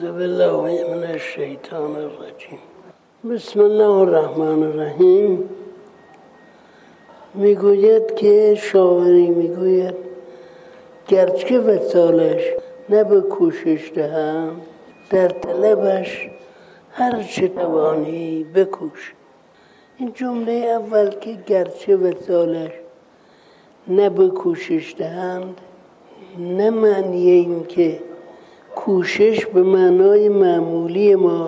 بالله من الشیطان الرجیم. بسم الله الرحمن الرحیم. میگوید که شاعری میگوید گرچه وصالش نه به کوشش دهم، در طلبش هر چه توانی بکوش. این جمله اول که گرچه وصالش نه به کوشش دهند، نه معنی این که کوشش به معنای معمولی ما.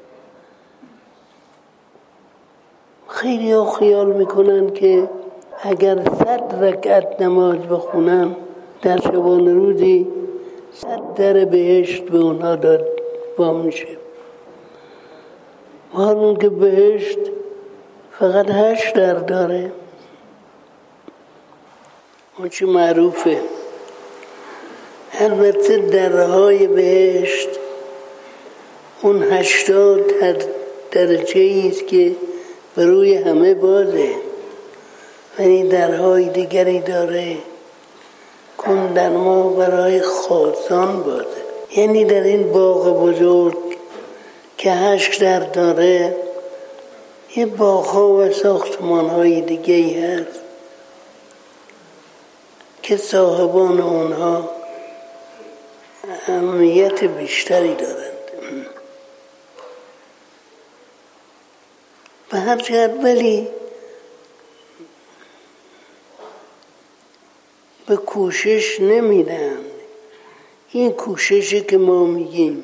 خیلی ها خیال میکنن که اگر 100 رکعت نماز بخونن در شبانه روزی 100 در بهشت به اونها داد با میشه. معلوم که بهشت فقط 8 در داره. اون چی معروفه. البته درهای بهشت اون 80 درجه است که به روی همه بازه، ولی درهای دیگری داره کن در ما برای خاصان بازه. یعنی در این باغ بزرگ که 8 در داره یه باغ‌ها و ساختمان‌های دیگری هست که صاحبان اونها اهمیت بیشتری دارند. به هر جهت ولی به کوشش نمیدن. این کوششی که ما میگیم،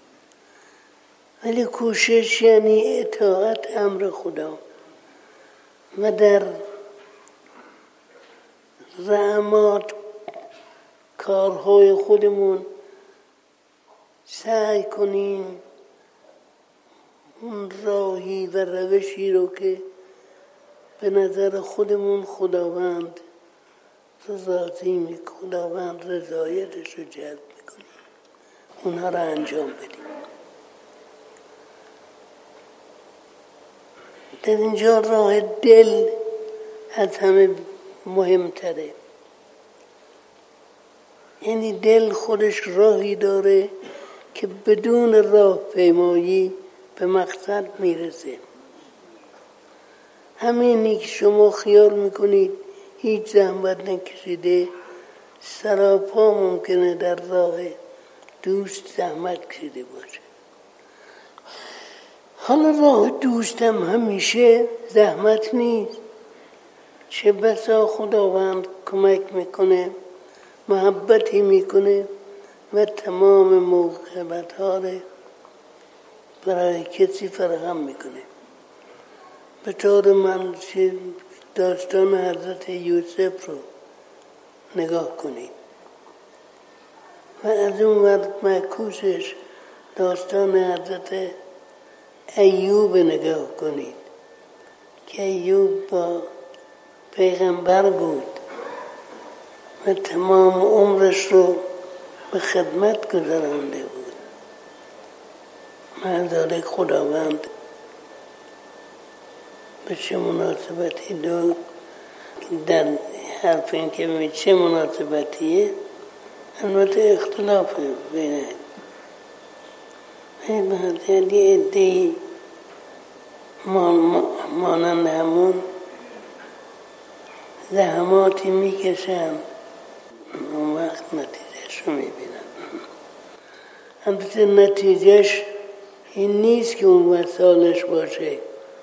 ولی کوشش یعنی اطاعت امر خدا و در زحمات کارهای خودمون سعی کنیم اون راهی و روشی رو که به نظر خودمون خداوند رضایتش رو جلب میکنیم اونها رو انجام بدیم. در اینجا راه دل از همه مهمتره. یعنی دل خودش راهی داره که بدون راه پیمایی به مقصد میرسه. همینی که شما خیال میکنید هیچ زحمت نکشیده، سراپا ممکنه در راه دوست زحمت کشیده باشه. حالا راه دوستم همیشه زحمت نیست. چه بسا خداوند کمک میکنه، محبتی میکنه و تمام موهبت‌ها رو برای کسی فراهم میکنه. به طور من داستان حضرت یوسف رو نگاه کنید و از اون وقت معکوسش داستان حضرت ایوب نگاه کنید که ایوب با پیغمبر بود و تمام عمرش رو به خدمت گذرانده بود. معذالک خداوند به چه مناسبتی دو در حرف این که به چه مناسبتیه البته اختلاف بینه. یه عده‌ای مانند همون زحماتی میکشن اون وقت نتیجهش رو میبینن. البته نتیجهش این نیست که اون وصالش باشه،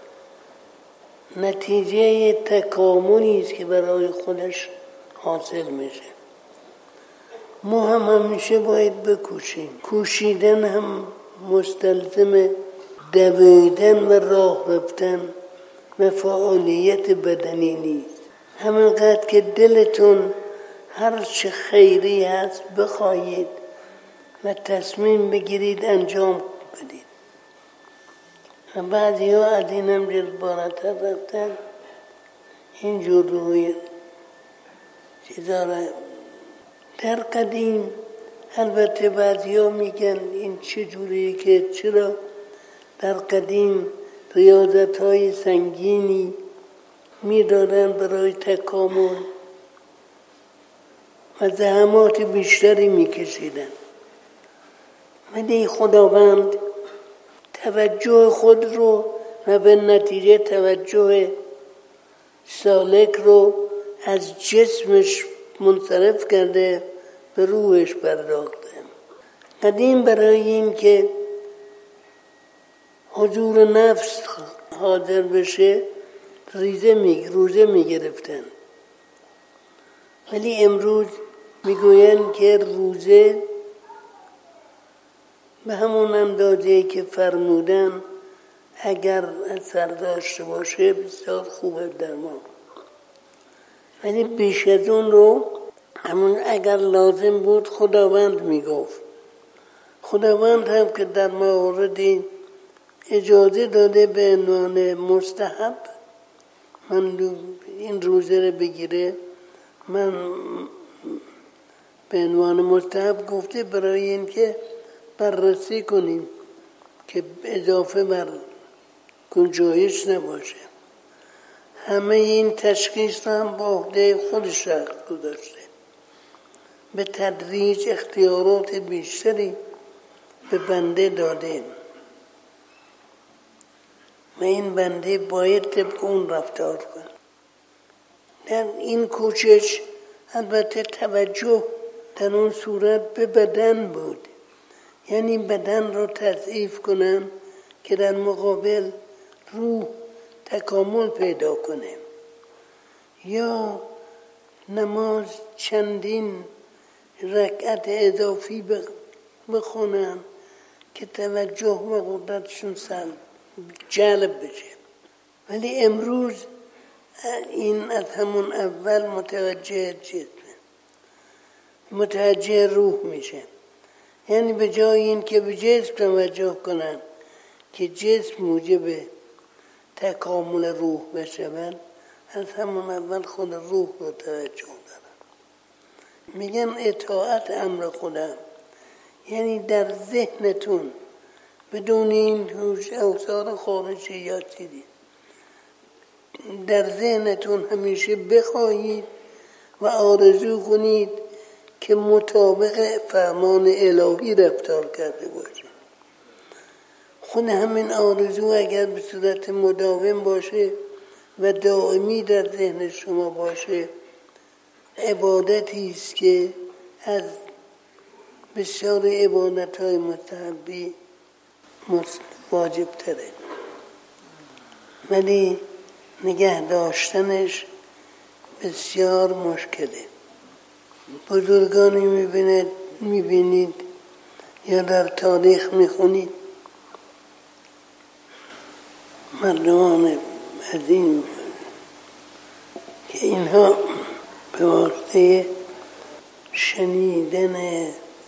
نتیجه تکاملی است که برای خودش حاصل میشه. ما هم همیشه باید بکوشیم. کوشیدن هم مستلزم دویدن و راه رفتن و فعالیت بدنی نیست. همینقدر که دلتون هر چه خیری هست بخواهید و تصمیم بگیرید انجام بدید. و بعضی ها از این هم جلبارتر رفتن اینجور روی چیزا را. در قدیم البته بعضی ها میگن این چجوریه که چرا در قدیم ریاضت های سنگینی میدادن برای تکامل و زحمات بیشتری میکشیدن. ولی خداوند توجه خود رو و به نتیجه توجه سالک رو از جسمش منصرف کرده به روحش پرداخته. قدیم برای این که حضور نفس حاضر بشه روزه میگرفتن، ولی امروز میگوین که روزه به همون اندازه که فرمودن اگر اثر داشته باشه بسیار خوبه در ما، ولی بیش از اون رو همون اگر لازم بود خداوند میگفت. خداوند هم که در موردی اجازه داده به عنوان مستحب من این روزه رو بگیره، من به عنوان مستحب گفته برای این که بررسی کنیم که اضافه بر گنجایش نباشه. همه این تشخیص هم با عهده خود شخص گذاشته. به تدریج اختیارات بیشتری به بنده داده و این بنده باید طبق اون رفتار کنه. در این کوشش البته توجه در اون صورت به بدن بود، یعنی بدن رو تضعیف کنم که در مقابل روح تکامل پیدا کنه، یا نماز چندین رکعت اضافی بخونن که توجه و قدرتشون جلب بشه. ولی امروز این از همون اول متوجه روح میشه، یعنی به جای این که به جسم توجه کنن که جسم موجب تکامل روح بشود، از همون اول خود روح رو توجه دارن. میگن اطاعت امر خدا، یعنی در ذهنتون بدون این اوصار خارجی یا چیزی در ذهنتون همیشه بخواهید و آرزو کنید که مطابق فرمان الهی رفتار کرده باشید. خود همین آرزو اگر به صورت مداوم باشه و دائمی در ذهن شما باشه، عبادتی است که از بسیار عبادت‌های مستحبی واجب تره، ولی نگه داشتنش بسیار مشکله. بزرگانی میبینید یا در تاریخ میخونید، مردمان عظیم که اینها به واسطه شنیدن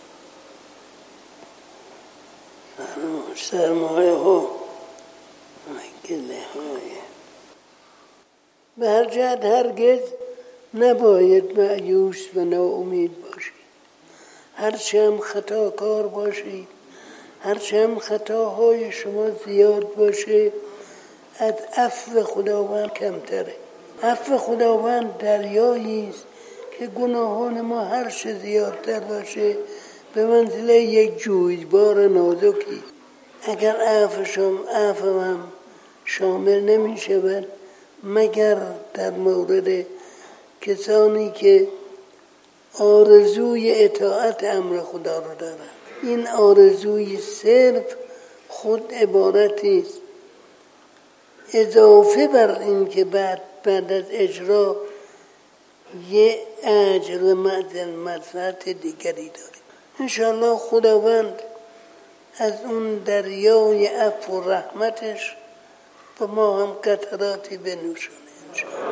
سرمایه ها و گله های به هر جهت هرگز نباید مایوس و ناامید باشید. هرچه هم خطاکار باشید، هرچه هم خطاهای شما زیاد باشه، از عفو خداوند کمتره. عفو خداوند دریایی است که گناهان ما هرچه زیادتر باشه به منزله یک جویبار نازکی. اگر عفو هم شامل نمی شود مگر در مورد کسانی که آرزوی اطاعت امر خدا رو دارن. این آرزوی صرف خود عبارتی است اضافه بر این که بعد از اجرا یه اجر و مصلحت دیگری داریم. انشاءالله خداوند از اون دریای عفو و رحمتش به ما هم قطراتی بنوشونه انشاءالله.